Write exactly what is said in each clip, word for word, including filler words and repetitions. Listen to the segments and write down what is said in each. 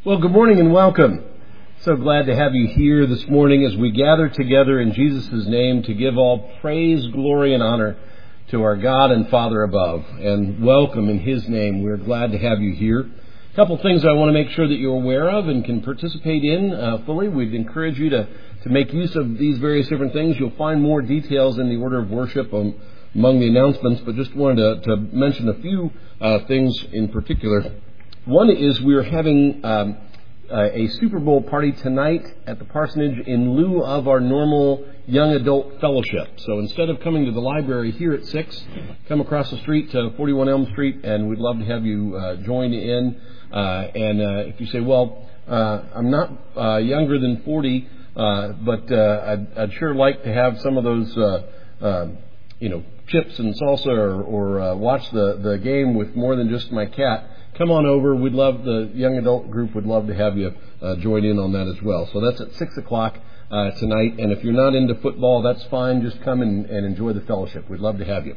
Well, good morning and welcome. So glad to have you here this morning as we gather together in Jesus' name to give all praise, glory, and honor to our God and Father above. And welcome in His name. We're glad to have you here. A couple things I want to make sure that you're aware of and can participate in uh, fully. We'd encourage you to, to make use of these various different things. You'll find more details in the order of worship um, among the announcements, but just wanted to, to mention a few uh, things in particular. One is we're having um, uh, a Super Bowl party tonight at the parsonage in lieu of our normal young adult fellowship. So instead of coming to the library here at six, come across the street to forty-one Elm Street, and we'd love to have you uh, join in. Uh, and uh, if you say, well, uh, I'm not uh, younger than forty, uh, but uh, I'd, I'd sure like to have some of those, uh, uh, you know, chips and salsa or, or uh, watch the, the game with more than just my cat, come on over. We'd love, the young adult group would love to have you uh, join in on that as well. So that's at six o'clock uh, tonight. And if you're not into football, that's fine. Just come and, and enjoy the fellowship. We'd love to have you.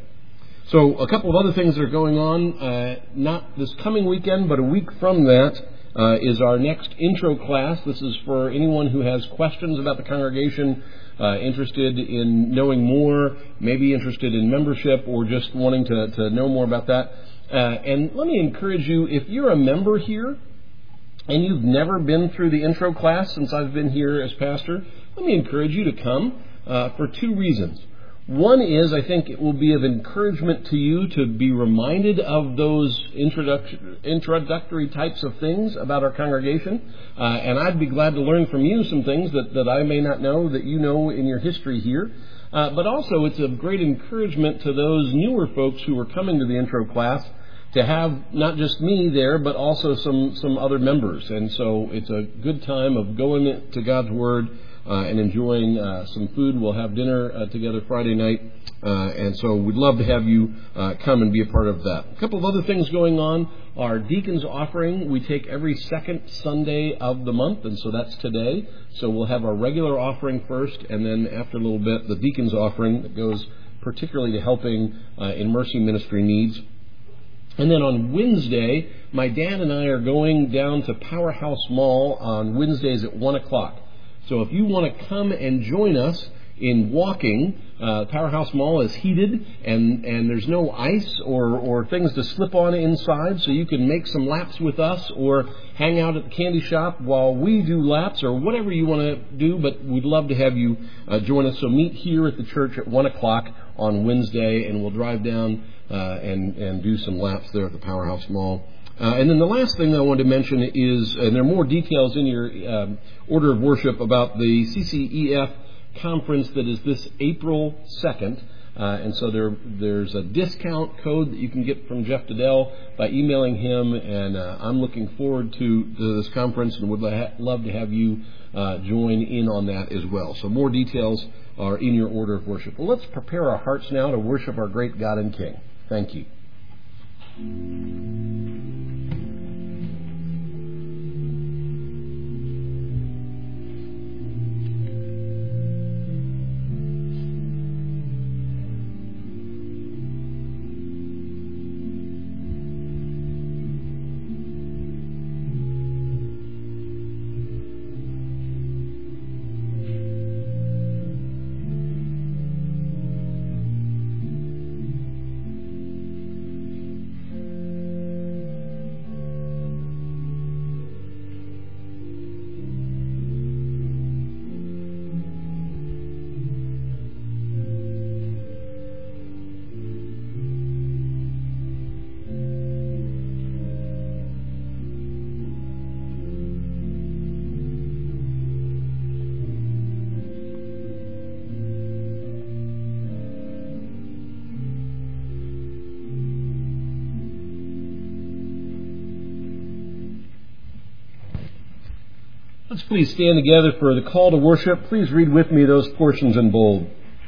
So a couple of other things that are going on, uh, not this coming weekend, but a week from that uh, is our next intro class. This is for anyone who has questions about the congregation, uh, interested in knowing more, maybe interested in membership, or just wanting to, to know more about that. Uh, and let me encourage you, if you're a member here and you've never been through the intro class since I've been here as pastor, let me encourage you to come uh, for two reasons. One is, I think it will be of encouragement to you to be reminded of those introduct- introductory types of things about our congregation. Uh, and I'd be glad to learn from you some things that, that I may not know that you know in your history here. Uh, but also it's of great encouragement to those newer folks who are coming to the intro class to have not just me there, but also some, some other members. And so it's a good time of going to God's Word Uh, and enjoying uh, some food. We'll have dinner uh, together Friday night, uh, and so we'd love to have you uh, come and be a part of that. A couple of other things going on. Our Deacons Offering we take every second Sunday of the month, and so that's today. So we'll have our regular offering first, and then after a little bit, the Deacons Offering that goes particularly to helping uh, in mercy ministry needs. And then on Wednesday, my dad and I are going down to Powerhouse Mall on Wednesdays at one o'clock. So if you want to come and join us in walking, uh, Powerhouse Mall is heated and, and there's no ice or, or things to slip on inside, so you can make some laps with us or hang out at the candy shop while we do laps or whatever you want to do, but we'd love to have you uh, join us. So meet here at the church at one o'clock on Wednesday, and we'll drive down uh, and, and do some laps there at the Powerhouse Mall. Uh, and then the last thing I wanted to mention is, and there are more details in your um, order of worship about the C C E F conference that is this April second. Uh, and so there, there's a discount code that you can get from Jeff Dedell by emailing him. And uh, I'm looking forward to, to this conference and would ha- love to have you uh, join in on that as well. So more details are in your order of worship. Well, let's prepare our hearts now to worship our great God and King. Thank you. Let's please stand together for the call to worship. Please read with me those portions in bold.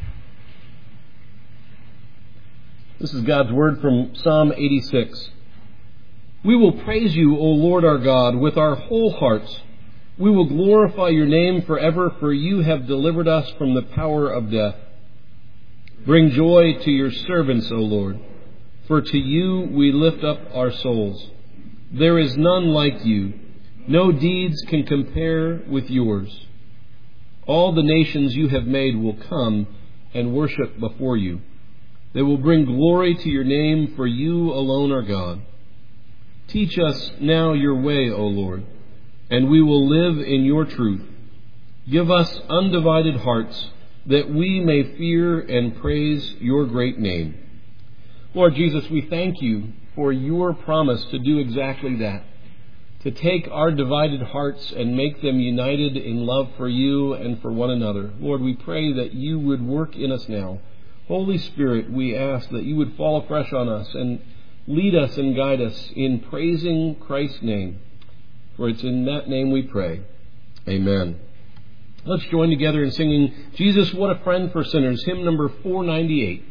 This is God's word from Psalm eighty-six. We will praise you, O Lord our God, with our whole hearts. We will glorify your name forever, for you have delivered us from the power of death. Bring joy to your servants, O Lord, for to you we lift up our souls. There is none like you, No deeds can compare with yours. All the nations you have made will come and worship before you. They will bring glory to your name, for you alone are God. Teach us now your way, O Lord, and we will live in your truth. Give us undivided hearts, that we may fear and praise your great name. Lord Jesus, we thank you for your promise to do exactly that, to take our divided hearts and make them united in love for you and for one another. Lord, we pray that you would work in us now. Holy Spirit, we ask that you would fall afresh on us and lead us and guide us in praising Christ's name. For it's in that name we pray. Amen. Let's join together in singing Jesus, What a Friend for Sinners, hymn number four ninety-eight.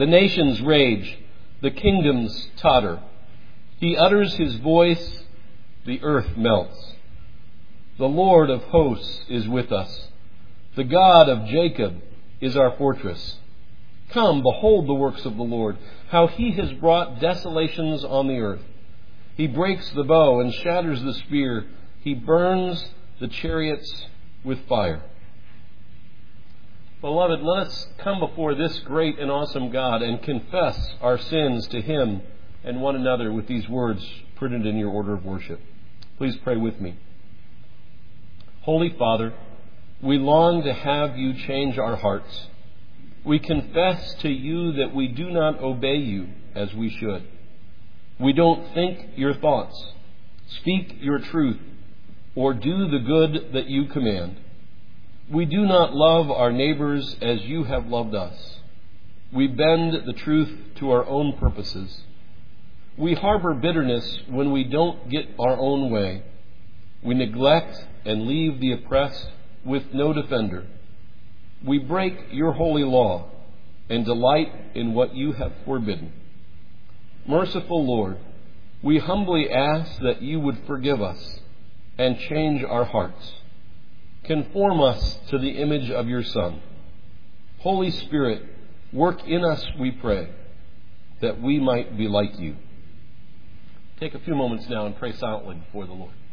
The nations rage, the kingdoms totter. He utters his voice, the earth melts. The Lord of hosts is with us. The God of Jacob is our fortress. Come, behold the works of the Lord, how he has brought desolations on the earth. He breaks the bow and shatters the spear. He burns the chariots with fire. Beloved, let us come before this great and awesome God and confess our sins to him and one another with these words printed in your order of worship. Please pray with me. Holy Father, we long to have you change our hearts. We confess to you that we do not obey you as we should. We don't think your thoughts, speak your truth, or do the good that you command. We do not love our neighbors as you have loved us. We bend the truth to our own purposes. We harbor bitterness when we don't get our own way. We neglect and leave the oppressed with no defender. We break your holy law and delight in what you have forbidden. Merciful Lord, we humbly ask that you would forgive us and change our hearts. Conform us to the image of your Son. Holy Spirit, work in us, we pray, that we might be like you. Take a few moments now and pray silently before the Lord.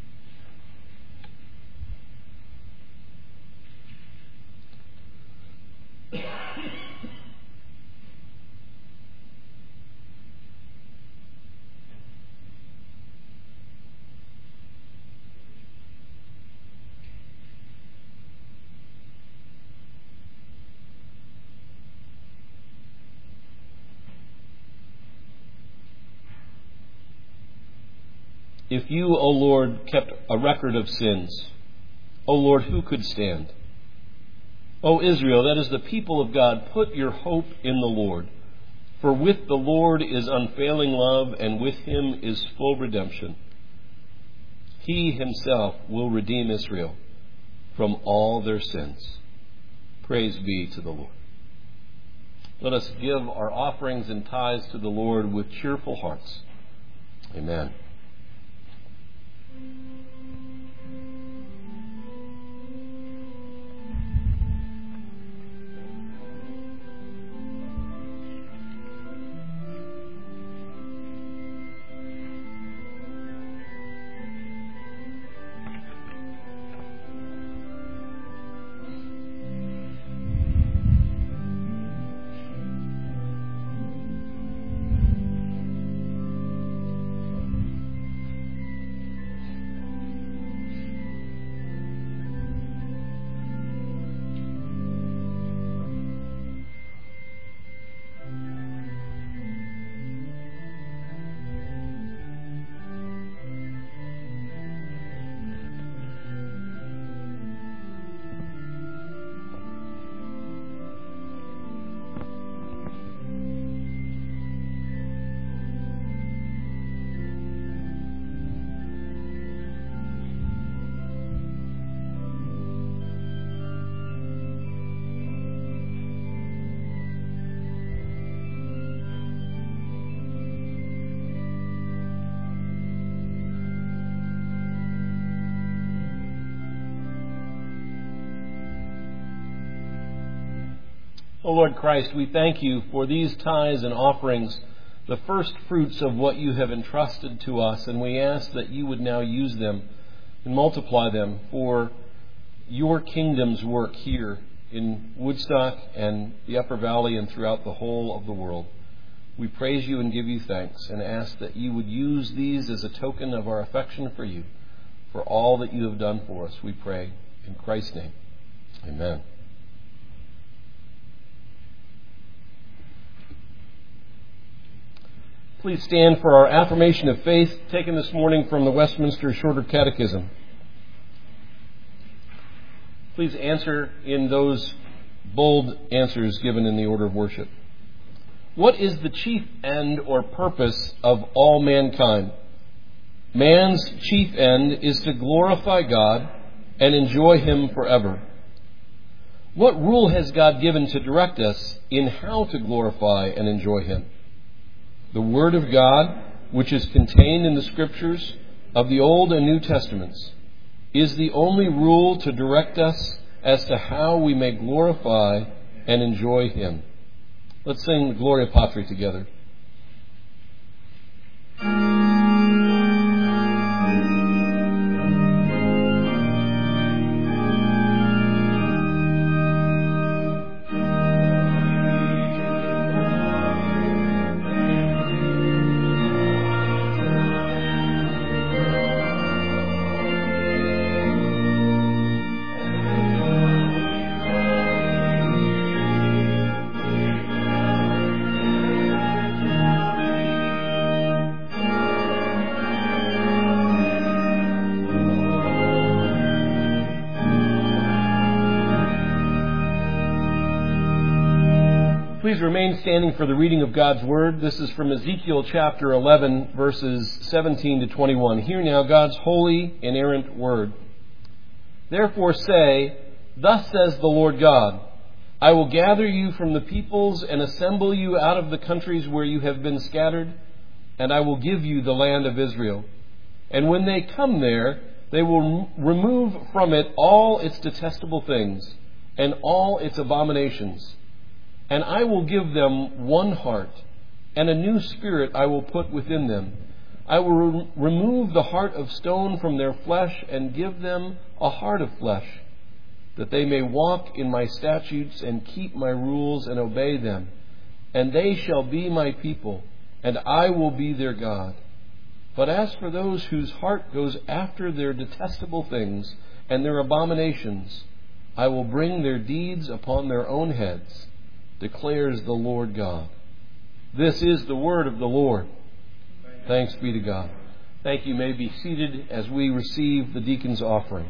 If you, O Lord, kept a record of sins, O Lord, who could stand? O Israel, that is the people of God, put your hope in the Lord. For with the Lord is unfailing love, and with him is full redemption. He himself will redeem Israel from all their sins. Praise be to the Lord. Let us give our offerings and tithes to the Lord with cheerful hearts. Amen. O Lord Christ, we thank you for these tithes and offerings, the first fruits of what you have entrusted to us, and we ask that you would now use them and multiply them for your kingdom's work here in Woodstock and the Upper Valley and throughout the whole of the world. We praise you and give you thanks and ask that you would use these as a token of our affection for you, for all that you have done for us, we pray. In Christ's name, amen. Please stand for our affirmation of faith taken this morning from the Westminster Shorter Catechism. Please answer in those bold answers given in the order of worship. What is the chief end or purpose of all mankind? Man's chief end is to glorify God and enjoy him forever. What rule has God given to direct us in how to glorify and enjoy Him? The Word of God, which is contained in the Scriptures of the Old and New Testaments, is the only rule to direct us as to how we may glorify and enjoy Him. Let's sing the Gloria Patri together. Please remain standing for the reading of God's Word. This is from Ezekiel chapter eleven, verses seventeen to twenty-one. Hear now God's holy, inerrant Word. Therefore say, Thus says the Lord God, I will gather you from the peoples and assemble you out of the countries where you have been scattered, and I will give you the land of Israel. And when they come there, they will remove from it all its detestable things and all its abominations. And I will give them one heart, and a new spirit I will put within them. I will re- remove the heart of stone from their flesh and give them a heart of flesh, that they may walk in my statutes and keep my rules and obey them. And they shall be my people, and I will be their God. But as for those whose heart goes after their detestable things and their abominations, I will bring their deeds upon their own heads, declares the Lord God. This is the word of the Lord. Thanks be to God. Thank you. You may be seated as we receive the deacon's offering.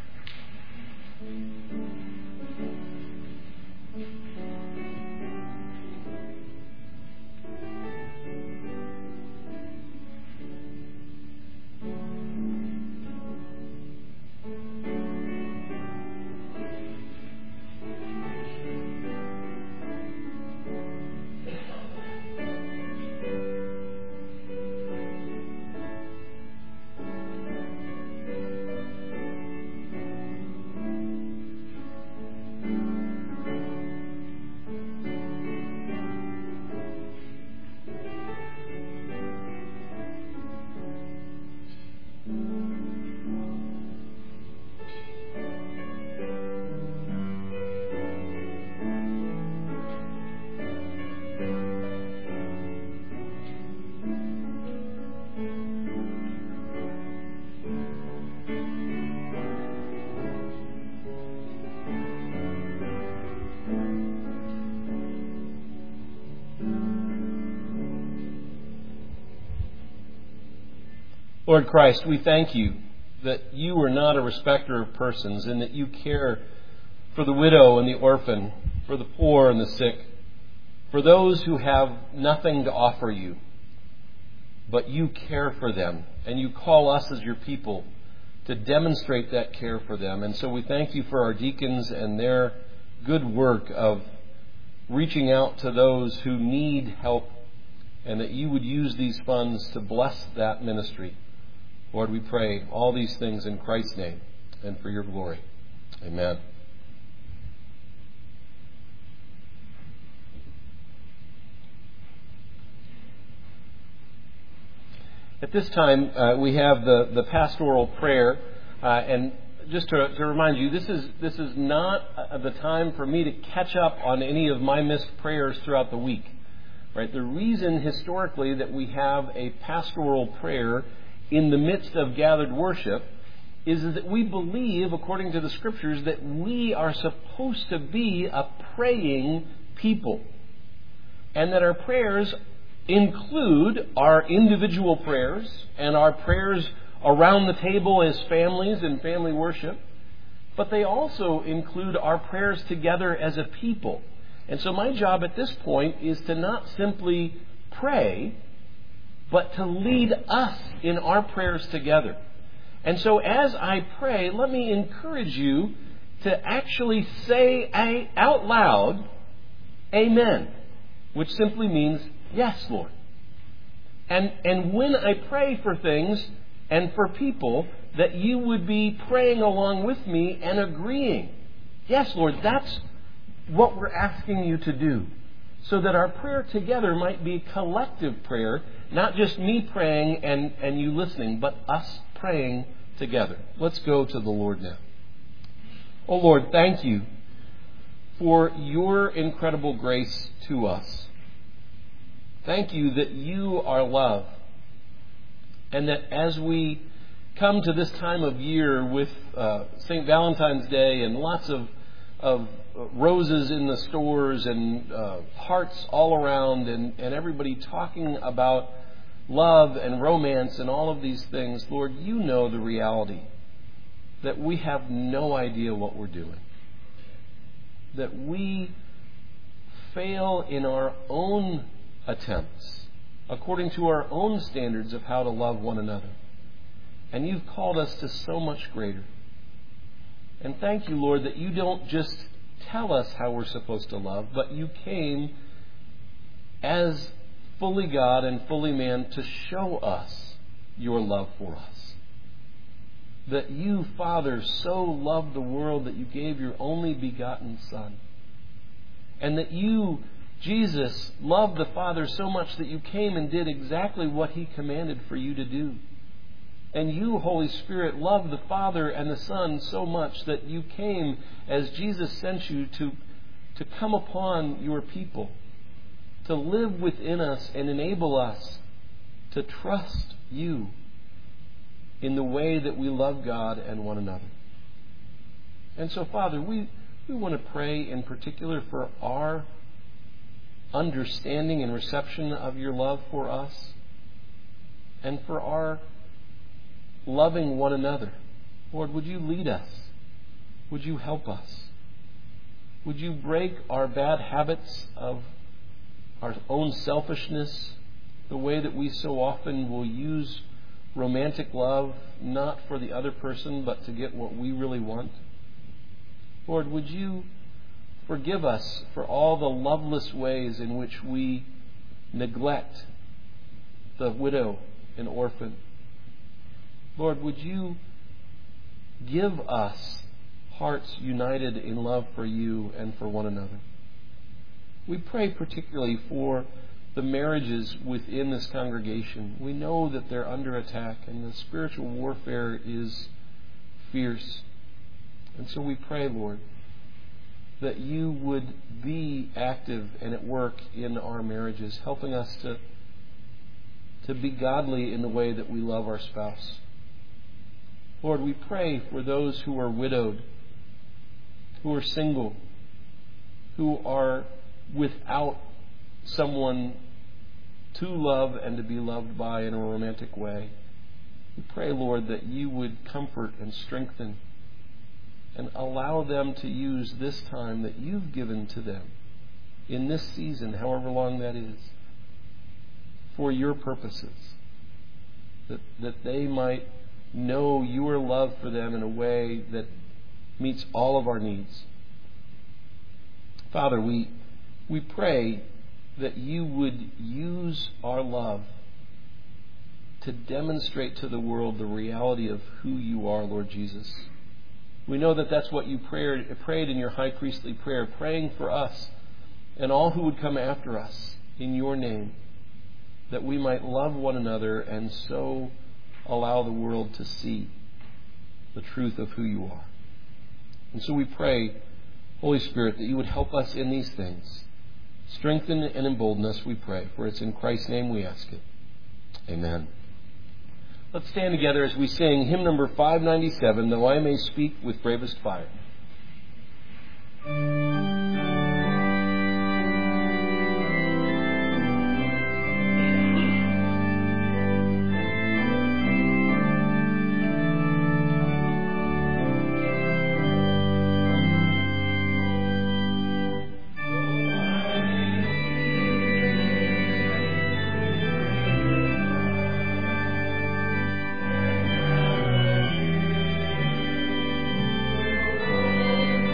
Lord Christ, we thank you that you are not a respecter of persons and that you care for the widow and the orphan, for the poor and the sick, for those who have nothing to offer you. But you care for them, and you call us as your people to demonstrate that care for them. And so we thank you for our deacons and their good work of reaching out to those who need help, and that you would use these funds to bless that ministry. Lord, we pray all these things in Christ's name and for your glory. Amen. At this time, uh, we have the, the pastoral prayer. Uh, and just to, to remind you, this is, this is not uh, the time for me to catch up on any of my missed prayers throughout the week. Right? The reason historically that we have a pastoral prayer in the midst of gathered worship is that we believe, according to the Scriptures, that we are supposed to be a praying people. And that our prayers include our individual prayers and our prayers around the table as families and family worship. But they also include our prayers together as a people. And so my job at this point is to not simply pray, but to lead us in our prayers together. And so as I pray, let me encourage you to actually say a, out loud, Amen, which simply means, yes, Lord. And, and when I pray for things and for people, that you would be praying along with me and agreeing. Yes, Lord, that's what we're asking you to do. So that our prayer together might be collective prayer, not just me praying and, and you listening, but us praying together. Let's go to the Lord now. Oh Lord, thank you for your incredible grace to us. Thank you that you are love. And that as we come to this time of year with uh, Saint Valentine's Day and lots of, of roses in the stores and uh, hearts all around and, and everybody talking about love and romance and all of these things, Lord, you know the reality that we have no idea what we're doing. That we fail in our own attempts, according to our own standards of how to love one another. And you've called us to so much greater. And thank you, Lord, that you don't just tell us how we're supposed to love, but you came as fully God and fully man to show us your love for us. That you, Father, so loved the world that you gave your only begotten Son. And that you, Jesus, loved the Father so much that you came and did exactly what he commanded for you to do. And you, Holy Spirit, loved the Father and the Son so much that you came as Jesus sent you to, to come upon your people, to live within us and enable us to trust you in the way that we love God and one another. And so, Father, we, we want to pray in particular for our understanding and reception of your love for us and for our loving one another. Lord, would you lead us? Would you help us? Would you break our bad habits of our own selfishness, the way that we so often will use romantic love not for the other person but to get what we really want? Lord, would you forgive us for all the loveless ways in which we neglect the widow and orphan? Lord, would you give us hearts united in love for you and for one another? We pray particularly for the marriages within this congregation. We know that they're under attack and the spiritual warfare is fierce. And so we pray, Lord, that you would be active and at work in our marriages, helping us to, to be godly in the way that we love our spouse. Lord, we pray for those who are widowed, who are single, who are without someone to love and to be loved by in a romantic way. We pray, Lord, that you would comfort and strengthen and allow them to use this time that you've given to them in this season, however long that is, for your purposes, that, that they might know your love for them in a way that meets all of our needs. Father, we we pray that you would use our love to demonstrate to the world the reality of who you are, Lord Jesus. We know that that's what you prayed, prayed in your high priestly prayer, praying for us and all who would come after us in your name, that we might love one another and so allow the world to see the truth of who you are. And so we pray, Holy Spirit, that you would help us in these things. Strengthen and embolden us, we pray, for it's in Christ's name we ask it. Amen. Let's stand together as we sing hymn number five ninety-seven, Though I May Speak with Bravest Fire. Oh,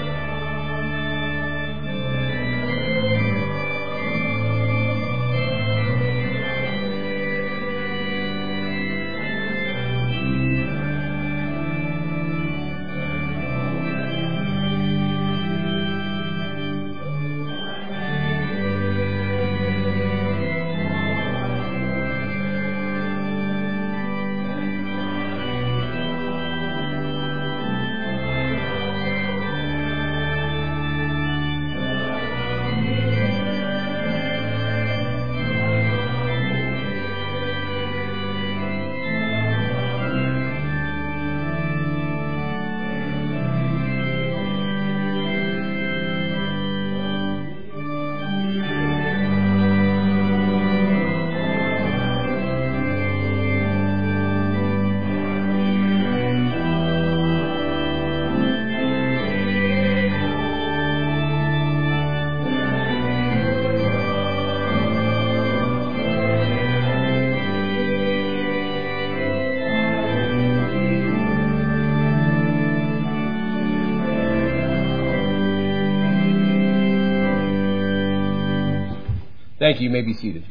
Thank you. You may be seated.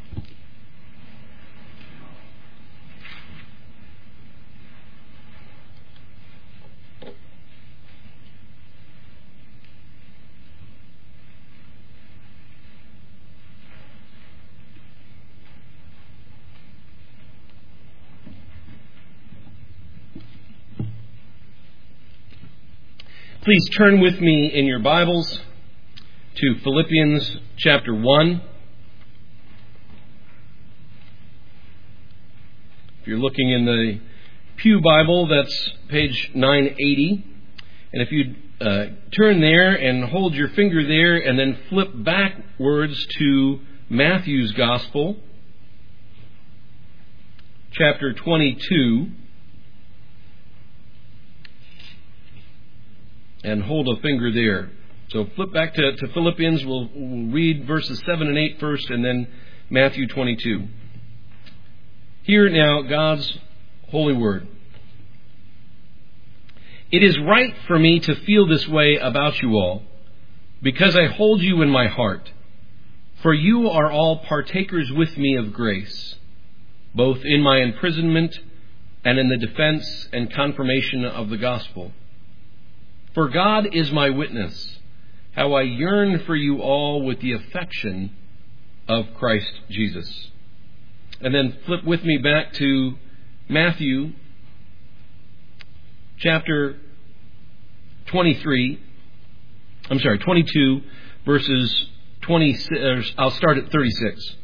Please turn with me in your Bibles to Philippians chapter one. If you're looking in the Pew Bible, that's page nine eighty. And if you uh, turn there and hold your finger there and then flip backwards to Matthew's Gospel, chapter twenty-two. And hold a finger there. So flip back to, to Philippians. We'll, we'll read verses seven and eight first, and then Matthew twenty-two. Hear now God's holy word. It is right for me to feel this way about you all, because I hold you in my heart. For you are all partakers with me of grace, both in my imprisonment and in the defense and confirmation of the gospel. For God is my witness, how I yearn for you all with the affection of Christ Jesus. And then flip with me back to Matthew chapter twenty-three. I'm sorry, twenty-two, verses twenty. I'll start at thirty-six.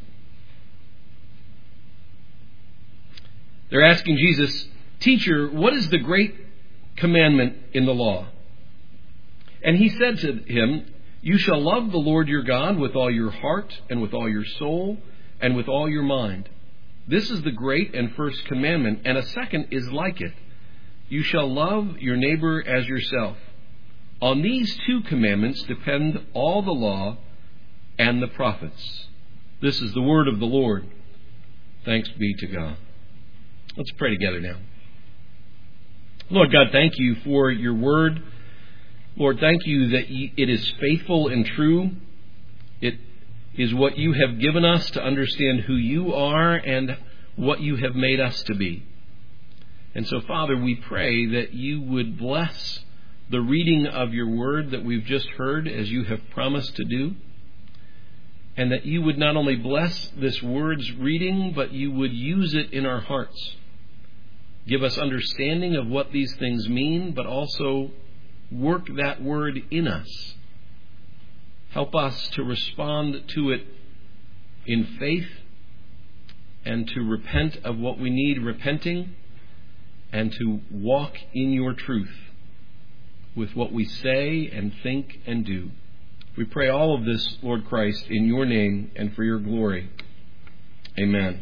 They're asking Jesus, "Teacher, what is the great commandment in the law?" And he said to him, "You shall love the Lord your God with all your heart and with all your soul and with all your mind. This is the great and first commandment, and a second is like it. You shall love your neighbor as yourself. On these two commandments depend all the law and the prophets." This is the word of the Lord. Thanks be to God. Let's pray together now. Lord God, thank you for your word. Lord, thank you that it is faithful and true. It is what you have given us to understand who you are and what you have made us to be. And so, Father, we pray that you would bless the reading of your word that we've just heard, as you have promised to do, and that you would not only bless this word's reading, but you would use it in our hearts. Give us understanding of what these things mean, but also work that word in us. Help us to respond to it in faith and to repent of what we need repenting and to walk in your truth with what we say and think and do. We pray all of this, Lord Christ, in your name and for your glory. Amen.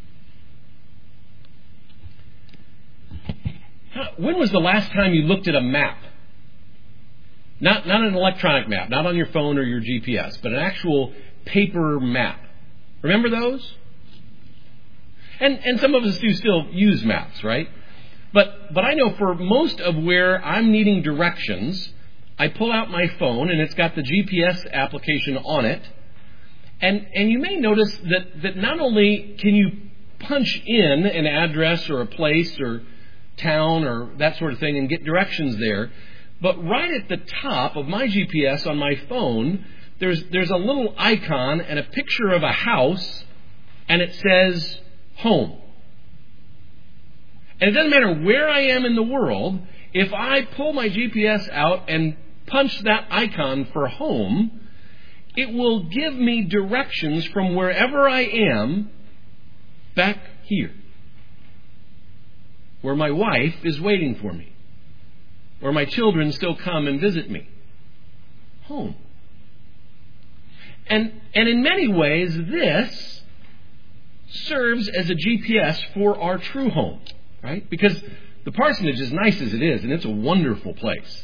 When was the last time you looked at a map? Not not an electronic map, not on your phone or your G P S, but an actual paper map. Remember those? And and some of us do still use maps, right? But but I know for most of where I'm needing directions, I pull out my phone and it's got the G P S application on it. And and you may notice that, that not only can you punch in an address or a place or town or that sort of thing and get directions there, but right at the top of my G P S on my phone, there's there's a little icon and a picture of a house, and it says home. And it doesn't matter where I am in the world, if I pull my G P S out and punch that icon for home, it will give me directions from wherever I am back here, where my wife is waiting for me, where my children still come and visit me. Home. And and in many ways, this serves as a G P S for our true home, right? Because the parsonage, as nice as it is, and it's a wonderful place,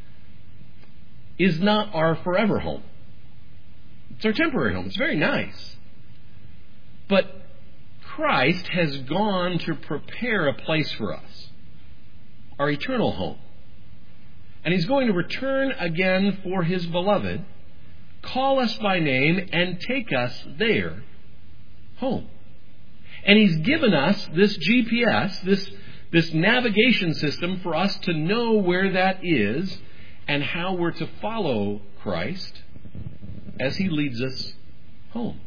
is not our forever home. It's our temporary home. It's very nice. But Christ has gone to prepare a place for us, our eternal home. And he's going to return again for his beloved call us by name and take us there home. And He's given us this G P S, this, this navigation system for us to know where that is and how we're to follow Christ as He leads us home.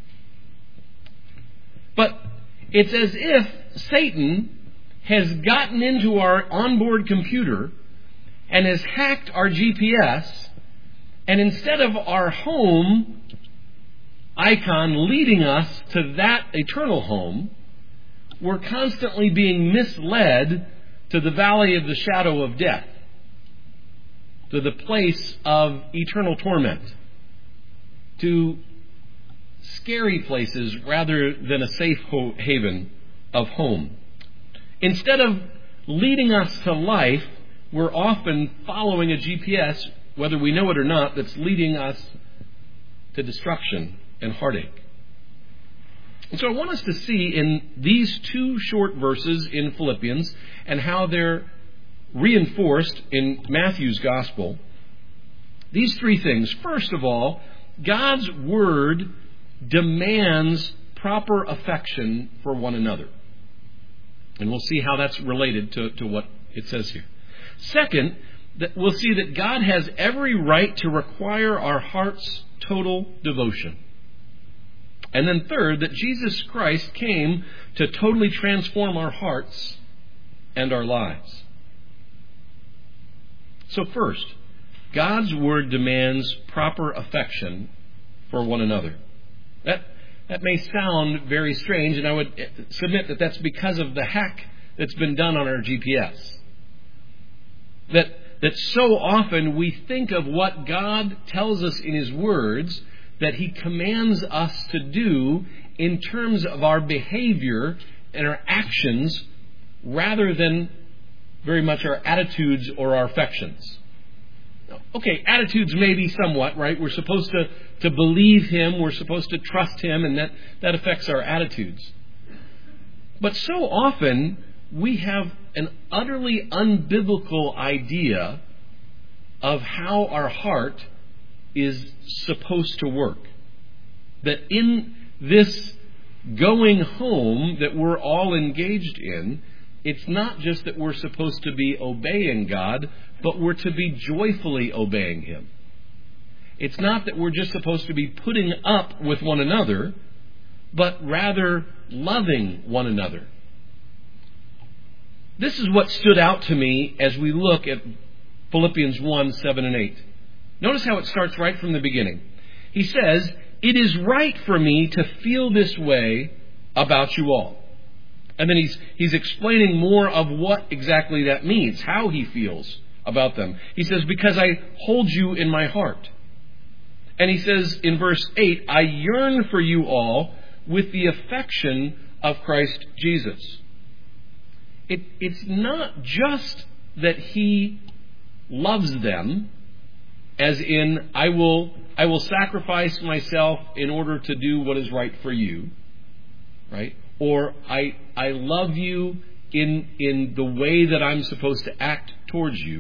But it's as if Satan has gotten into our onboard computer and has hacked our G P S, and instead of our home icon leading us to that eternal home, we're constantly being misled to the valley of the shadow of death, to the place of eternal torment, to scary places rather than a safe haven of home. Instead of leading us to life, we're often following a G P S, whether we know it or not, that's leading us to destruction and heartache. And so I want us to see in these two short verses in Philippians and how they're reinforced in Matthew's Gospel, these three things. First of all, God's Word demands proper affection for one another. And we'll see how that's related to, to what it says here. Second, that we'll see that God has every right to require our heart's total devotion. And then third, that Jesus Christ came to totally transform our hearts and our lives. So first, God's Word demands proper affection for one another. That that may sound very strange, and I would submit that that's because of the hack that's been done on our G P S. That that so often we think of what God tells us in His words that He commands us to do in terms of our behavior and our actions rather than very much our attitudes or our affections. Okay, attitudes maybe somewhat, right? We're supposed to, to believe Him, we're supposed to trust Him, and that, that affects our attitudes. But so often we have an utterly unbiblical idea of how our heart is supposed to work. That in this going home that we're all engaged in, it's not just that we're supposed to be obeying God, but we're to be joyfully obeying Him. It's not that we're just supposed to be putting up with one another, but rather loving one another. This is what stood out to me as we look at Philippians one, seven and eight. Notice how it starts right from the beginning. He says, "It is right for me to feel this way about you all." And then he's he's explaining more of what exactly that means, how he feels about them. He says, "Because I hold you in my heart." And he says in verse eight, "I yearn for you all with the affection of Christ Jesus." It, it's not just that he loves them, as in, I will I will sacrifice myself in order to do what is right for you, right? Or I I love you in in the way that I'm supposed to act towards you.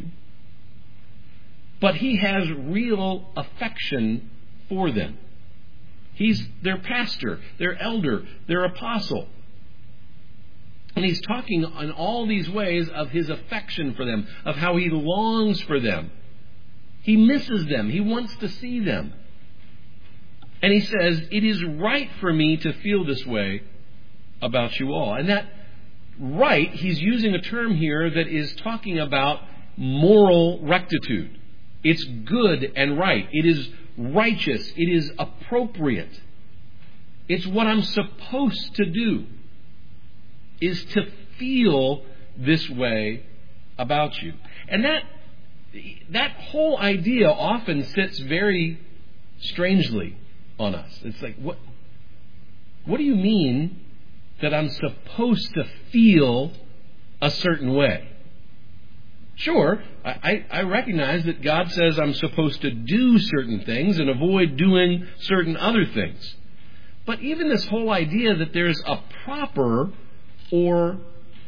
But he has real affection for them. He's their pastor, their elder, their apostle. And he's talking in all these ways of his affection for them, of how he longs for them. He misses them. He wants to see them. And he says, "It is right for me to feel this way about you all." And that right, he's using a term here that is talking about moral rectitude. It's good and right. It is righteous. It is appropriate. It's what I'm supposed to do, is to feel this way about you. And that that whole idea often sits very strangely on us. It's like, what what do you mean that I'm supposed to feel a certain way? Sure, I, I recognize that God says I'm supposed to do certain things and avoid doing certain other things. But even this whole idea that there's a proper or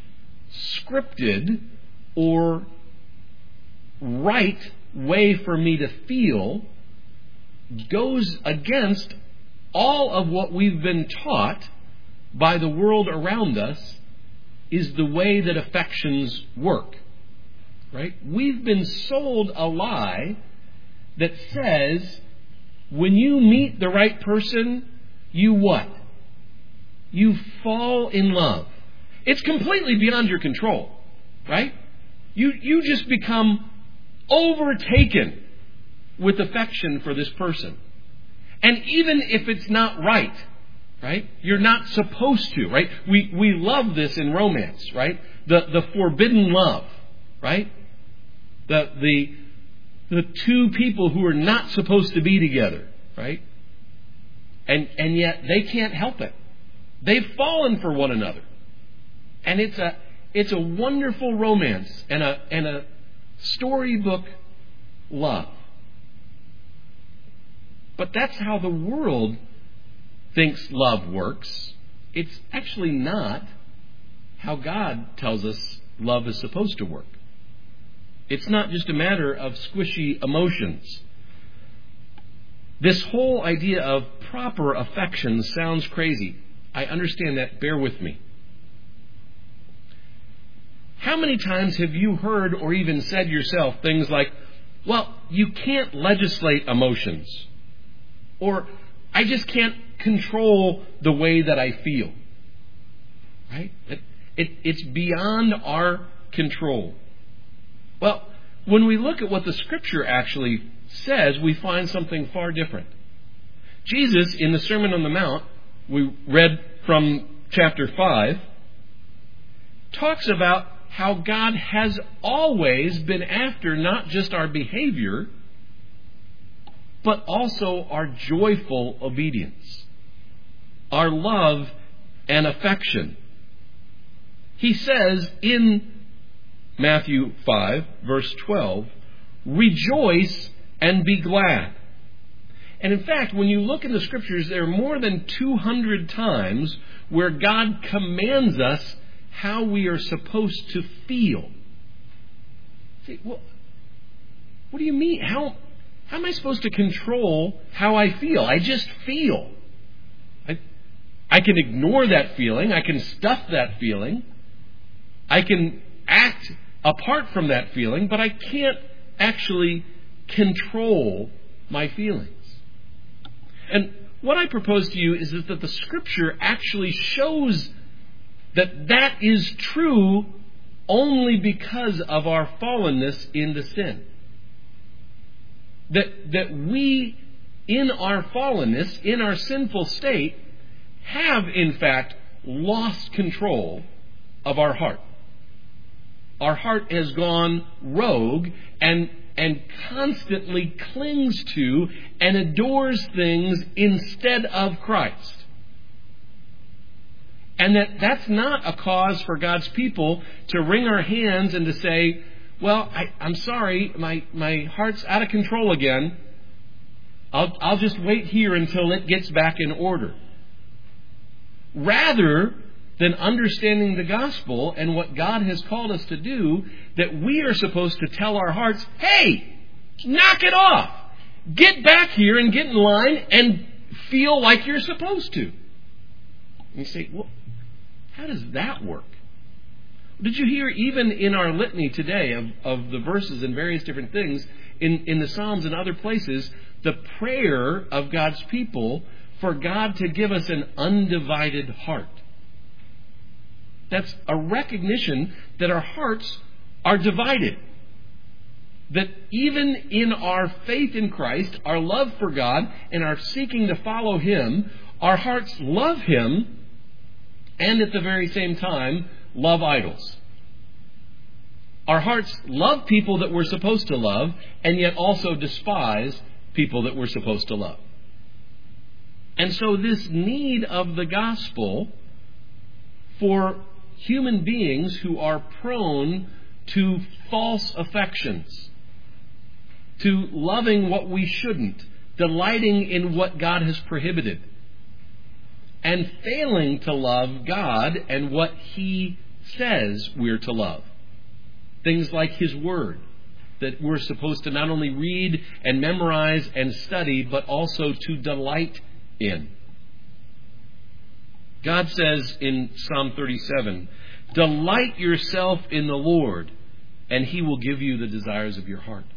scripted or right way for me to feel goes against all of what we've been taught by the world around us is the way that affections work. Right? We've been sold a lie that says when you meet the right person, you what? You fall in love. It's completely beyond your control, right? You you just become overtaken with affection for this person. And even if it's not right, right? You're not supposed to, right? We we love this in romance, right? The the forbidden love, right? The the the two people who are not supposed to be together, right? And and yet they can't help it. They've fallen for one another. And it's a it's a wonderful romance and a and a storybook love. But that's how the world thinks love works. It's actually not how God tells us love is supposed to work. It's not just a matter of squishy emotions. This whole idea of proper affection sounds crazy. I understand that. Bear with me. How many times have you heard or even said yourself things like, well, you can't legislate emotions. Or, I just can't control the way that I feel. Right? It, it, it's beyond our control. Well, when we look at what the Scripture actually says, we find something far different. Jesus, in the Sermon on the Mount, we read from chapter five, talks about how God has always been after not just our behavior, but also our joyful obedience, our love and affection. He says in Matthew five, verse twelve, rejoice and be glad. And in fact, when you look in the Scriptures, there are more than two hundred times where God commands us how we are supposed to feel. See, well, what do you mean? How, how am I supposed to control how I feel? I just feel. I, I can ignore that feeling. I can stuff that feeling. I can act apart from that feeling, but I can't actually control my feelings. And what I propose to you is that the Scripture actually shows that that is true only because of our fallenness into sin. That, that we, in our fallenness, in our sinful state, have in fact lost control of our heart. Our heart has gone rogue and and constantly clings to and adores things instead of Christ. And that that's not a cause for God's people to wring our hands and to say, well, I, I'm sorry, my, my heart's out of control again. I'll, I'll just wait here until it gets back in order. Rather than understanding the gospel and what God has called us to do, that we are supposed to tell our hearts, hey, knock it off. Get back here and get in line and feel like you're supposed to. And you say, well, how does that work? Did you hear even in our litany today of, of the verses and various different things, in, in the Psalms and other places, the prayer of God's people for God to give us an undivided heart? That's a recognition that our hearts are divided. That even in our faith in Christ, our love for God, and our seeking to follow Him, our hearts love Him and at the very same time love idols. Our hearts love people that we're supposed to love and yet also despise people that we're supposed to love. And so this need of the gospel for human beings who are prone to false affections, to loving what we shouldn't, delighting in what God has prohibited, and failing to love God and what He says we're to love. Things like His Word, that we're supposed to not only read and memorize and study, but also to delight in. God says in Psalm thirty-seven, "Delight yourself in the Lord, and He will give you the desires of your heart."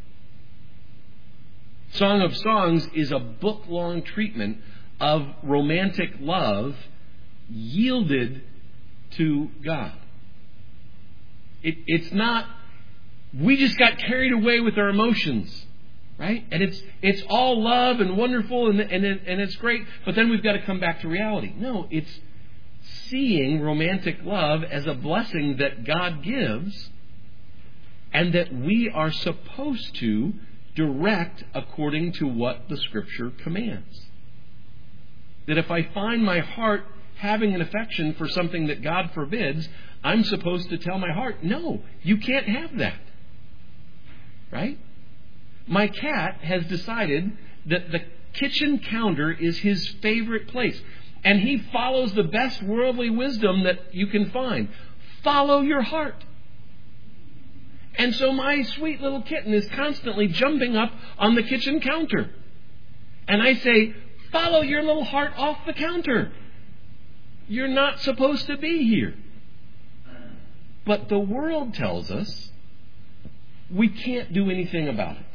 Song of Songs is a book-long treatment of romantic love yielded to God. It, it's not, we just got carried away with our emotions, right? And it's it's all love and wonderful and, and, and it's great, but then we've got to come back to reality. No, it's seeing romantic love as a blessing that God gives and that we are supposed to direct according to what the Scripture commands. That if I find my heart having an affection for something that God forbids, I'm supposed to tell my heart, no, you can't have that. Right? My cat has decided that the kitchen counter is his favorite place. And he follows the best worldly wisdom that you can find. Follow your heart. And so my sweet little kitten is constantly jumping up on the kitchen counter. And I say, follow your little heart off the counter. You're not supposed to be here. But the world tells us we can't do anything about it.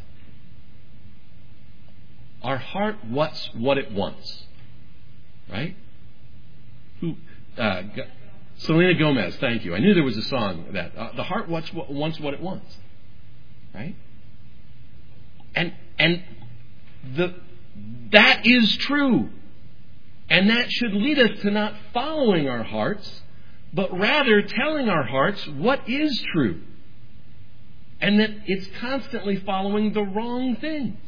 Our heart wants what it wants. Right? Who? Uh, Selena Gomez, thank you. I knew there was a song that uh, the heart wants what, wants what it wants. Right? And and the that is true. And that should lead us to not following our hearts, but rather telling our hearts what is true. And that it's constantly following the wrong things.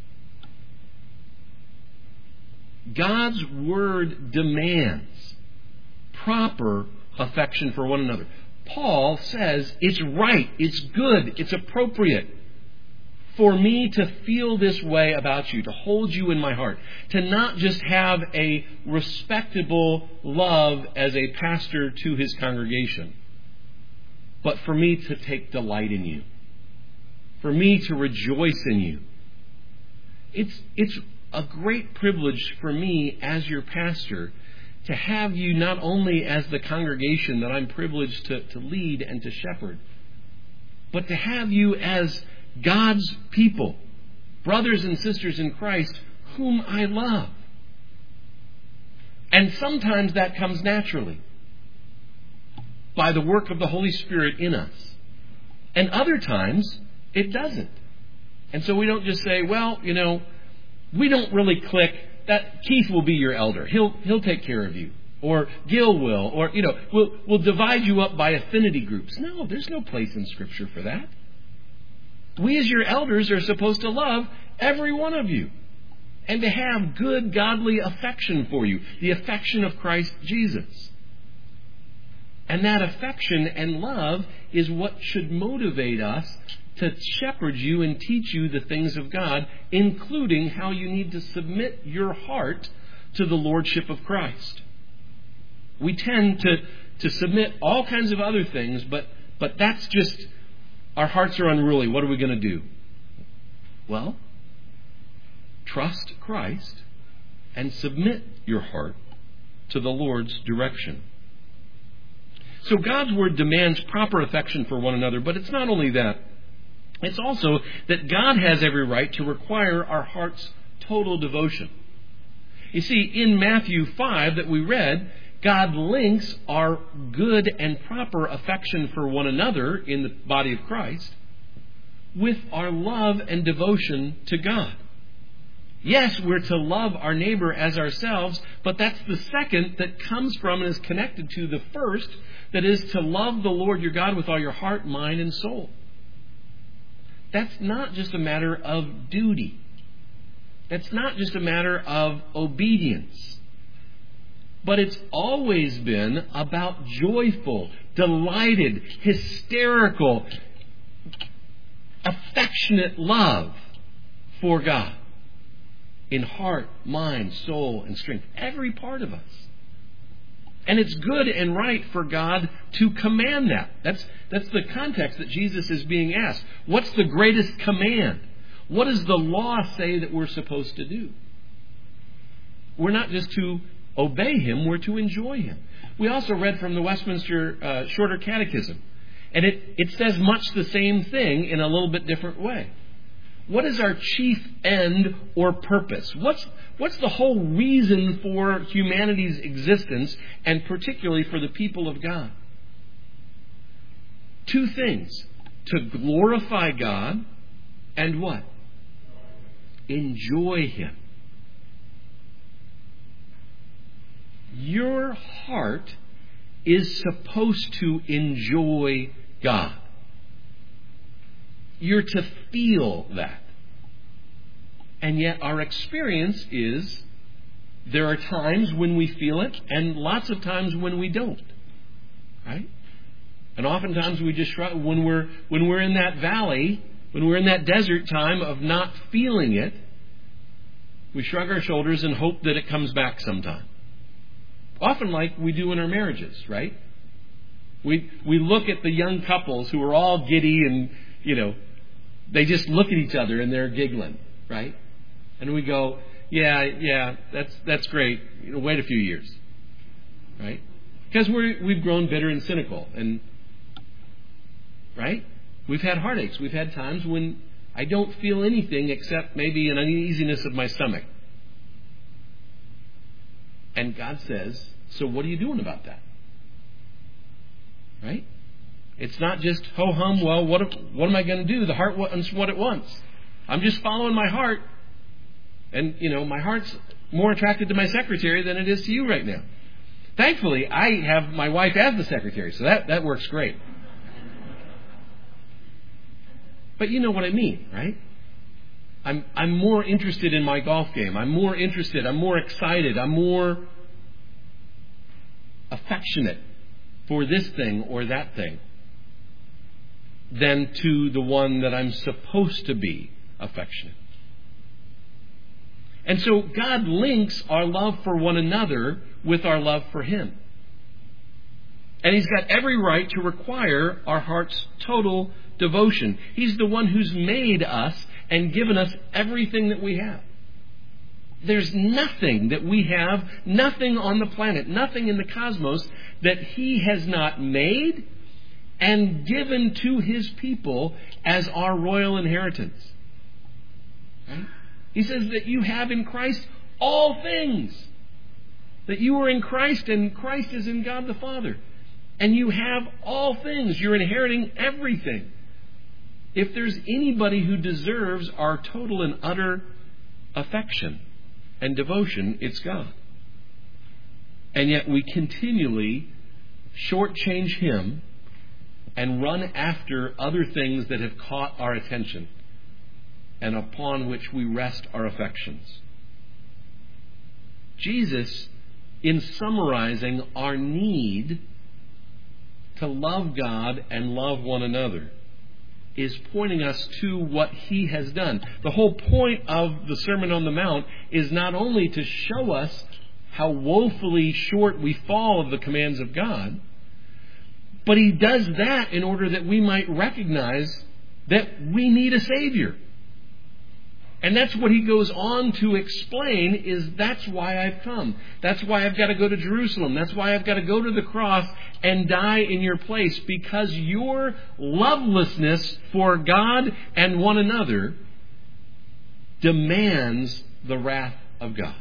God's Word demands proper affection for one another. Paul says it's right, it's good, it's appropriate for me to feel this way about you, to hold you in my heart, to not just have a respectable love as a pastor to his congregation, but for me to take delight in you, for me to rejoice in you. It's, it's a great privilege for me as your pastor to have you not only as the congregation that I'm privileged to, to lead and to shepherd, but to have you as God's people, brothers and sisters in Christ, whom I love. And sometimes that comes naturally by the work of the Holy Spirit in us. And other times it doesn't. And so we don't just say, well, you know, we don't really click. That Keith will be your elder. He'll he'll take care of you. Or Gil will. Or, you know, we'll, we'll divide you up by affinity groups. No, there's no place in Scripture for that. We as your elders are supposed to love every one of you. And to have good, godly affection for you. The affection of Christ Jesus. And that affection and love is what should motivate us to shepherd you and teach you the things of God, including how you need to submit your heart to the Lordship of Christ. We tend to, to submit all kinds of other things, but, but that's just, our hearts are unruly. What are we going to do? Well, trust Christ and submit your heart to the Lord's direction. So God's Word demands proper affection for one another, but it's not only that. It's also that God has every right to require our heart's total devotion. You see, in Matthew five that we read, God links our good and proper affection for one another in the body of Christ with our love and devotion to God. Yes, we're to love our neighbor as ourselves, but that's the second that comes from and is connected to the first, that is to love the Lord your God with all your heart, mind, and soul. That's not just a matter of duty. That's not just a matter of obedience. But it's always been about joyful, delighted, hysterical, affectionate love for God. In heart, mind, soul, and strength. Every part of us. And it's good and right for God to command that. That's, that's the context that Jesus is being asked. What's the greatest command? What does the law say that we're supposed to do? We're not just to obey Him, we're to enjoy Him. We also read from the Westminster uh, Shorter Catechism. And it, it says much the same thing in a little bit different way. What is our chief end or purpose? What's, what's the whole reason for humanity's existence, and particularly for the people of God? Two things. To glorify God and what? Enjoy Him. Your heart is supposed to enjoy God. You're to feel that. And yet our experience is there are times when we feel it and lots of times when we don't. Right? And oftentimes we just shrug, when we're when we're in that valley, when we're in that desert time of not feeling it, we shrug our shoulders and hope that it comes back sometime. Often like we do in our marriages, right? We we look at the young couples who are all giddy and, you know, they just look at each other and they're giggling, right? And we go, yeah, yeah, that's that's great. You know, wait a few years, right? Because we're we've grown bitter and cynical, and right? We've had heartaches. We've had times when I don't feel anything except maybe an uneasiness of my stomach. And God says, so what are you doing about that? Right? It's not just ho-hum, well, what, what am I going to do? The heart wants what it wants. I'm just following my heart. And, you know, my heart's more attracted to my secretary than it is to you right now. Thankfully, I have my wife as the secretary, so that, that works great. But you know what I mean, right? I'm I'm more interested in my golf game. I'm more interested. I'm more excited. I'm more affectionate for this thing or that thing than to the one that I'm supposed to be affectionate. And so God links our love for one another with our love for Him. And He's got every right to require our heart's total devotion. He's the one who's made us and given us everything that we have. There's nothing that we have, nothing on the planet, nothing in the cosmos that He has not made and given to His people as our royal inheritance. Right? He says that you have in Christ all things. That you are in Christ and Christ is in God the Father. And you have all things. You're inheriting everything. If there's anybody who deserves our total and utter affection and devotion, it's God. And yet we continually shortchange Him and run after other things that have caught our attention and upon which we rest our affections. Jesus, in summarizing our need to love God and love one another, is pointing us to what He has done. The whole point of the Sermon on the Mount is not only to show us how woefully short we fall of the commands of God, but He does that in order that we might recognize that we need a Savior. And that's what He goes on to explain, is that's why I've come. That's why I've got to go to Jerusalem. That's why I've got to go to the cross and die in your place, because your lovelessness for God and one another demands the wrath of God.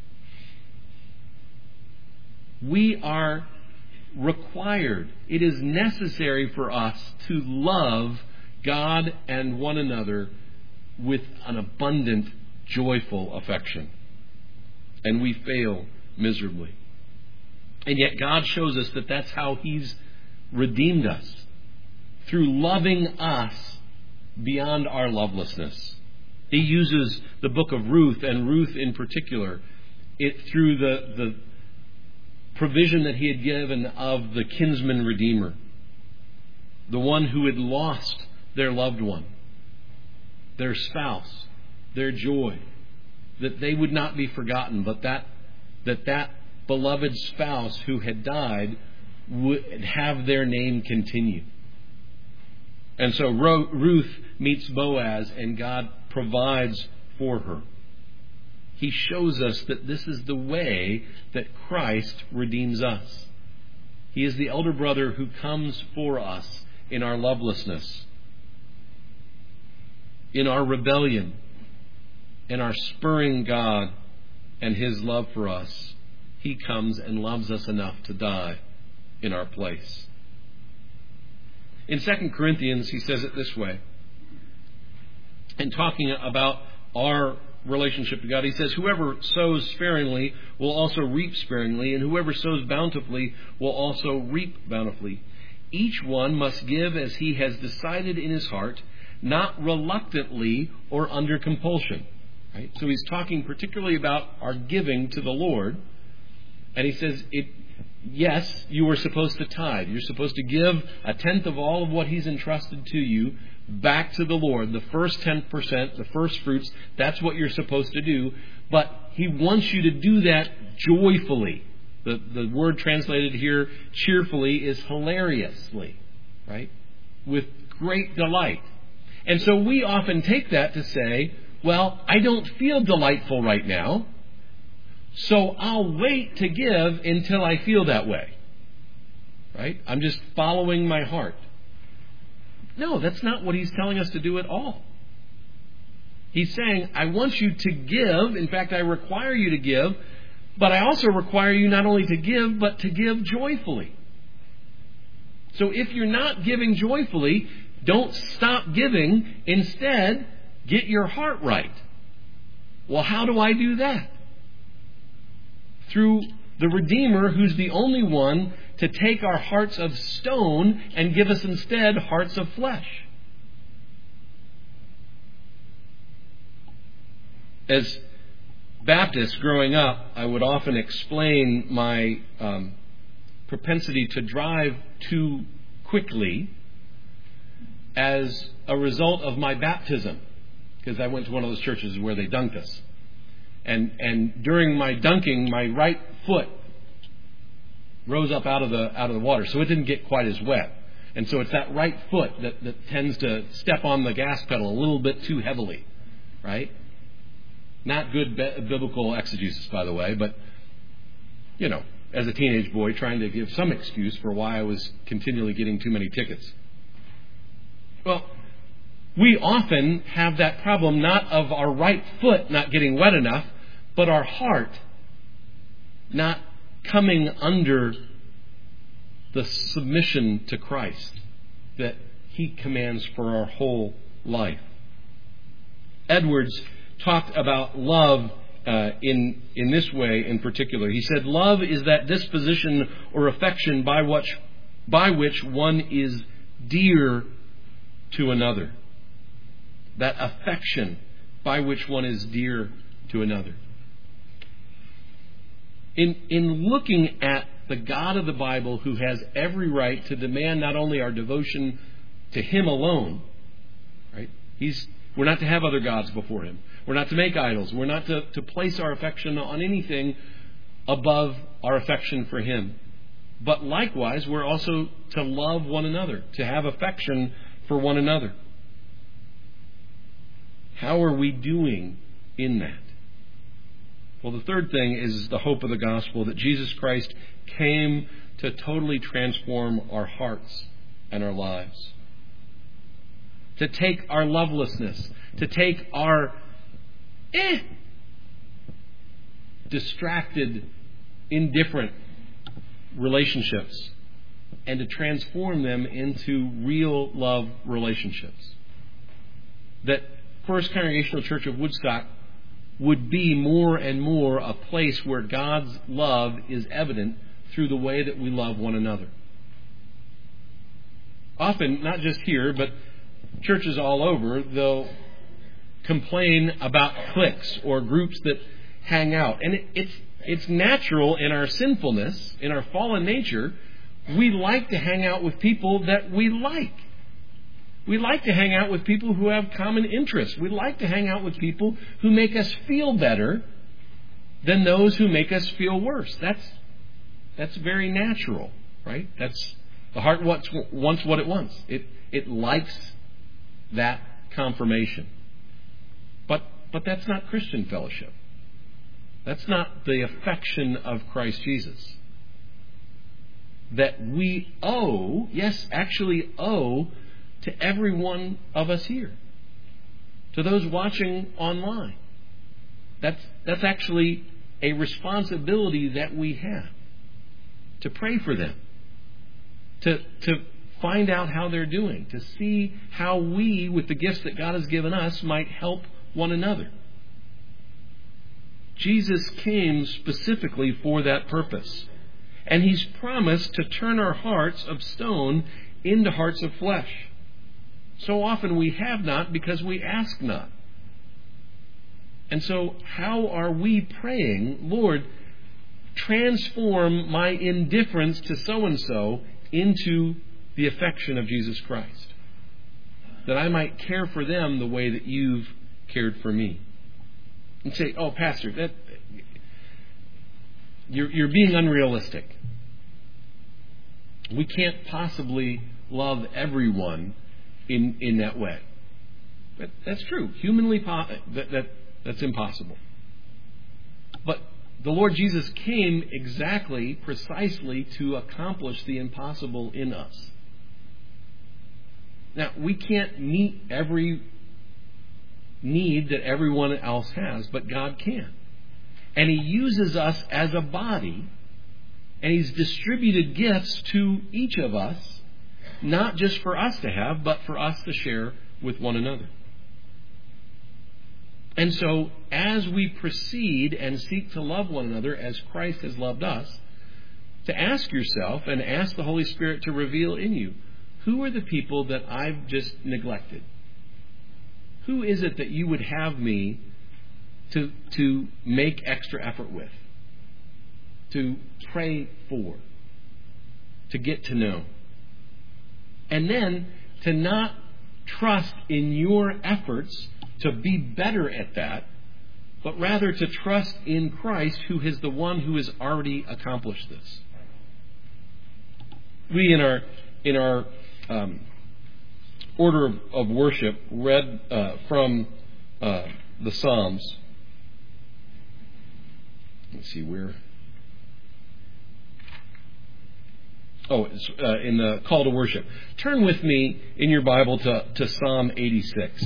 We are required, it is necessary for us to love God and one another with an abundant, joyful affection. And we fail miserably. And yet God shows us that that's how He's redeemed us. Through loving us beyond our lovelessness. He uses the book of Ruth, and Ruth in particular, it through the, the provision that He had given of the kinsman redeemer. The one who had lost their loved one, their spouse, their joy, that they would not be forgotten, but that that that beloved spouse who had died would have their name continue. And so Ruth meets Boaz, and God provides for her. He shows us that this is the way that Christ redeems us. He is the elder brother who comes for us in our lovelessness, in our rebellion, in our spurring God and His love for us. He comes and loves us enough to die in our place. In Second Corinthians, he says it this way. In talking about our relationship to God, he says, whoever sows sparingly will also reap sparingly, and whoever sows bountifully will also reap bountifully. Each one must give as he has decided in his heart, not reluctantly or under compulsion. Right? So he's talking particularly about our giving to the Lord. And he says, it, yes, you are supposed to tithe. You're supposed to give a tenth of all of what He's entrusted to you back to the Lord. The first ten percent, the first fruits, that's what you're supposed to do. But He wants you to do that joyfully. The, the word translated here, cheerfully, is hilariously, right? With great delight. And so we often take that to say, well, I don't feel delightful right now, so I'll wait to give until I feel that way. Right? I'm just following my heart. No, that's not what He's telling us to do at all. He's saying, I want you to give. In fact, I require you to give. But I also require you not only to give, but to give joyfully. So if you're not giving joyfully, don't stop giving. Instead, get your heart right. Well, how do I do that? Through the Redeemer, who's the only one to take our hearts of stone and give us instead hearts of flesh. As Baptists growing up, I would often explain my um, propensity to drive too quickly as a result of my baptism, because I went to one of those churches where they dunked us. And and during my dunking, my right foot rose up out of the out of the water, so it didn't get quite as wet. And so it's that right foot that, that tends to step on the gas pedal a little bit too heavily, right? Not good be- biblical exegesis, by the way, but, you know, as a teenage boy trying to give some excuse for why I was continually getting too many tickets. Well, we often have that problem not of our right foot not getting wet enough, but our heart not coming under the submission to Christ that He commands for our whole life. Edwards talked about love uh, in in this way in particular. He said, love is that disposition or affection by which, by which one is dear to another. That affection by which one is dear to another. In in looking at the God of the Bible, who has every right to demand not only our devotion to Him alone, right? He's we're not to have other gods before Him. We're not to make idols. We're not to, to place our affection on anything above our affection for Him. But likewise, we're also to love one another, to have affection for one another. How are we doing in that? Well, the third thing is the hope of the gospel, that Jesus Christ came to totally transform our hearts and our lives. To take our lovelessness, to take our eh, distracted, indifferent relationships and to transform them into real love relationships. That First Congregational Church of Woodstock would be more and more a place where God's love is evident through the way that we love one another. Often, not just here, but churches all over, they'll complain about cliques or groups that hang out. And it, it's it's natural in our sinfulness, in our fallen nature, we like to hang out with people that we like. We like to hang out with people who have common interests. We like to hang out with people who make us feel better than those who make us feel worse. That's that's very natural, right? That's the heart wants, wants what it wants. It it likes that confirmation. But but that's not Christian fellowship. That's not the affection of Christ Jesus. That we owe, yes, actually owe to every one of us here. To those watching online. That's that's actually a responsibility that we have. To pray for them. To to find out how they're doing. To see how we, with the gifts that God has given us, might help one another. Jesus came specifically for that purpose. And He's promised to turn our hearts of stone into hearts of flesh. So often we have not because we ask not. And so how are we praying, Lord, transform my indifference to so-and-so into the affection of Jesus Christ, that I might care for them the way that you've cared for me. And say, oh, Pastor, that you're, you're being unrealistic. We can't possibly love everyone in in that way. But that's true. Humanly, po- that, that that's impossible. But the Lord Jesus came exactly, precisely to accomplish the impossible in us. Now, we can't meet every need that everyone else has, but God can. And He uses us as a body, and He's distributed gifts to each of us, not just for us to have, but for us to share with one another. And so, as we proceed and seek to love one another as Christ has loved us, to ask yourself and ask the Holy Spirit to reveal in you, who are the people that I've just neglected? Who is it that you would have me to, to make extra effort with? To pray for? To get to know? And then to not trust in your efforts to be better at that, but rather to trust in Christ, who is the one who has already accomplished this. We in our in our um, order of, of worship read uh, from uh, the Psalms. Let's see where. Oh, it's uh, in the call to worship. Turn with me in your Bible to, to Psalm eighty-six.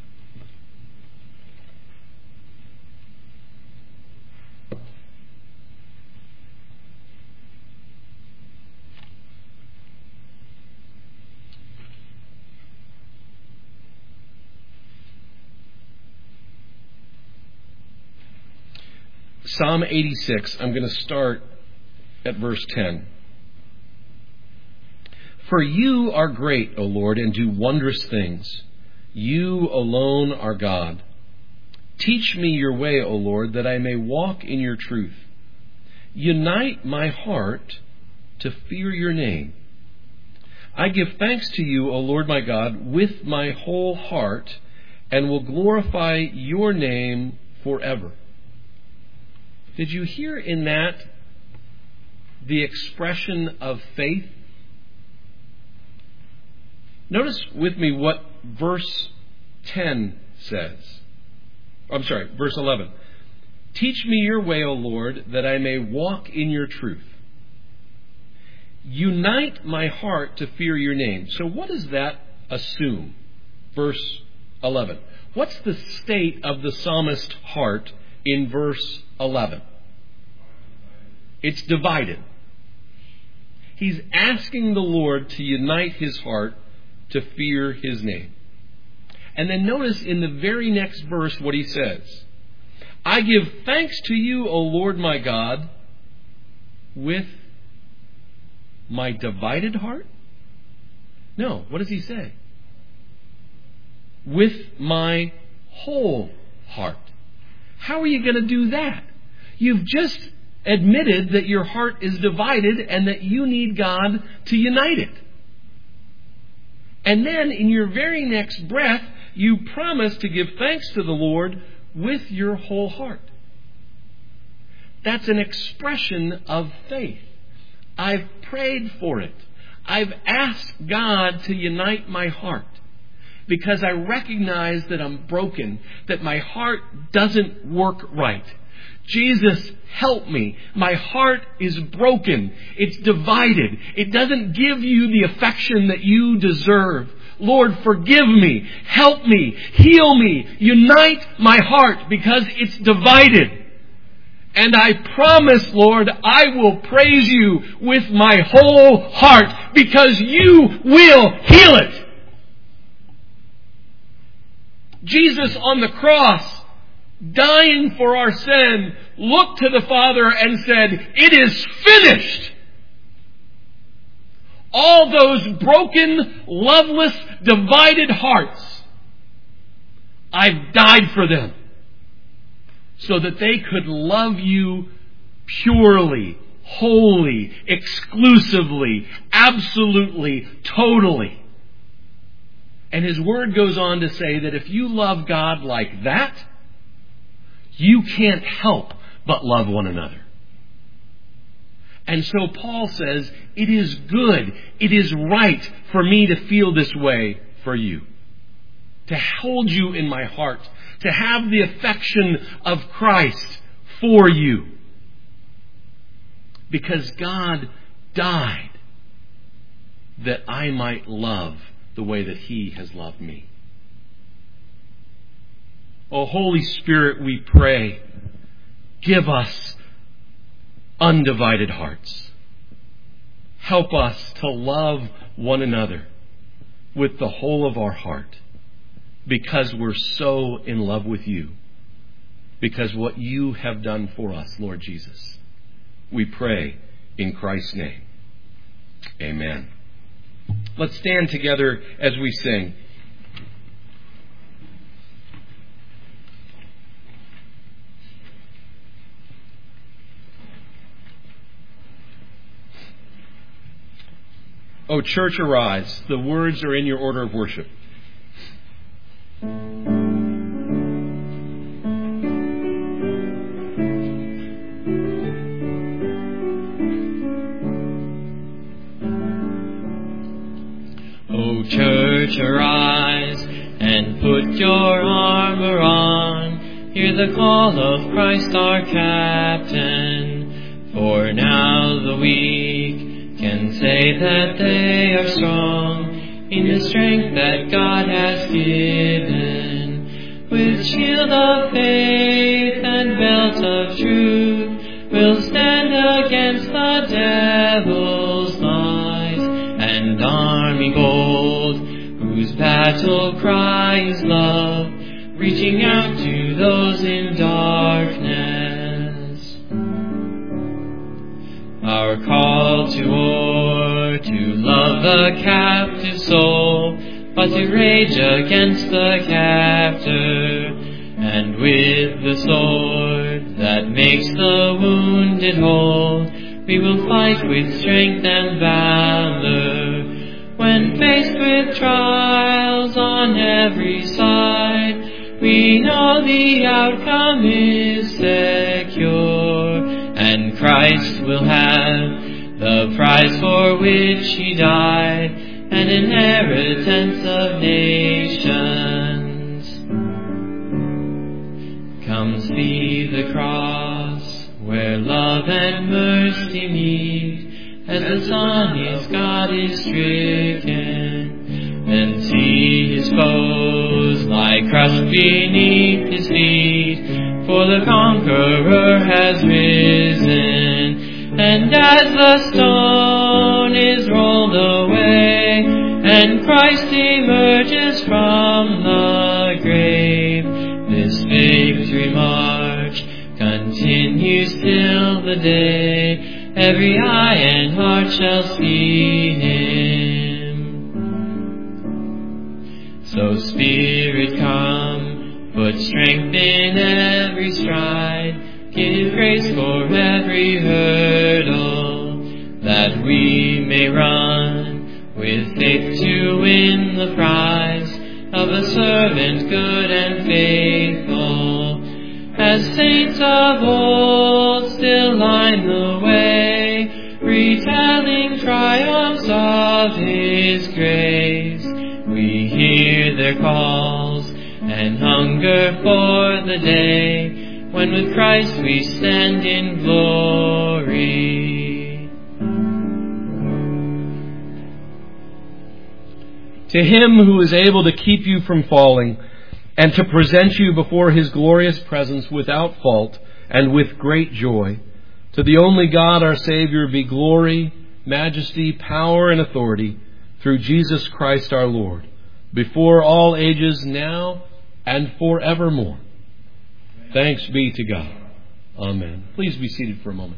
Psalm eighty-six, I'm going to start at verse ten. For you are great, O Lord, and do wondrous things. You alone are God. Teach me your way, O Lord, that I may walk in your truth. Unite my heart to fear your name. I give thanks to you, O Lord my God, with my whole heart, and will glorify your name forever. Did you hear in that the expression of faith? Notice with me what verse ten says. I'm sorry, verse eleven. Teach me your way, O Lord, that I may walk in your truth. Unite my heart to fear your name. So what does that assume? Verse eleven. What's the state of the psalmist's heart in verse eleven? It's divided. He's asking the Lord to unite his heart to fear his name. And then notice in the very next verse what he says. I give thanks to you, O Lord my God, with my divided heart? No, what does he say? With my whole heart. How are you going to do that? You've just admitted that your heart is divided and that you need God to unite it. And then in your very next breath, you promise to give thanks to the Lord with your whole heart. That's an expression of faith. I've prayed for it. I've asked God to unite my heart because I recognize that I'm broken, that my heart doesn't work right. Jesus, help me. My heart is broken. It's divided. It doesn't give you the affection that you deserve. Lord, forgive me. Help me. Heal me. Unite my heart because it's divided. And I promise, Lord, I will praise you with my whole heart because you will heal it. Jesus on the cross, dying for our sin, looked to the Father and said, "It is finished." All those broken, loveless, divided hearts, I've died for them so that they could love you purely, wholly, exclusively, absolutely, totally. And His Word goes on to say that if you love God like that, you can't help but love one another. And so Paul says, it is good, it is right for me to feel this way for you. To hold you in my heart. To have the affection of Christ for you. Because God died that I might love the way that He has loved me. Oh, Holy Spirit, we pray, give us undivided hearts. Help us to love one another with the whole of our heart because we're so in love with you. Because what you have done for us, Lord Jesus. We pray in Christ's name. Amen. Let's stand together as we sing. O church, arise. The words are in your order of worship. O church, arise and put your armor on. Hear the call of Christ our captain. For now the weak can say that they are strong in the strength that God has given. With shield of faith and belt of truth, we'll stand against the devil's lies. And army bold, whose battle cry is love, reaching out to those in darkness. Our call to war, to love the captive soul, but to rage against the captor, and with the sword that makes the wounded whole, we will fight with strength and valor. When faced with trials on every side, we know the outcome is secure, and Christ will have the prize for which He died, an inheritance of nations. Comes be the cross, where love and mercy meet, as the Son His God is stricken. Then see His foes lie crushed beneath His feet, for the conqueror has risen. And as the stone is rolled away, and Christ emerges from the grave, this victory march continues till the day every eye and heart shall see Him. So Spirit, come, put strength in every stride, give grace for every hurdle, that we may run with faith to win the prize of a servant good and faithful. As saints of old still line the way, retelling triumphs of His grace. We hear their calls and hunger for the day when with Christ we stand in glory. To Him who is able to keep you from falling and to present you before His glorious presence without fault and with great joy, to the only God our Savior be glory, majesty, power, and authority through Jesus Christ our Lord, before all ages, now and forevermore. Thanks be to God. Amen. Please be seated for a moment.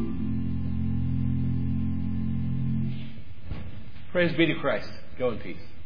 Praise be to Christ. Go in peace.